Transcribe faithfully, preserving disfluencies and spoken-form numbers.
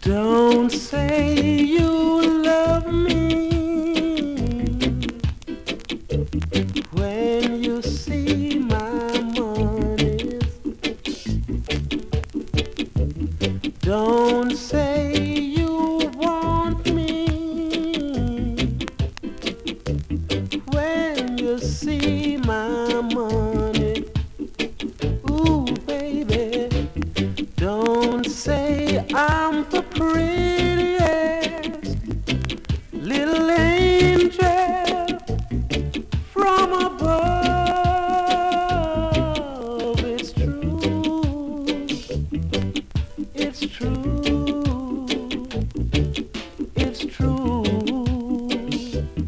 Don't say you love me when you see my money. Don't say you want me when you see my money. Ooh, baby, don't say I'm the prettiest little angel from above. It's true, it's true.